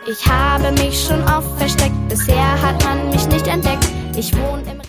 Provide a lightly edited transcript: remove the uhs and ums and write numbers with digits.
Ich habe mich schon oft versteckt, bisher hat man mich nicht entdeckt. Ich wohne im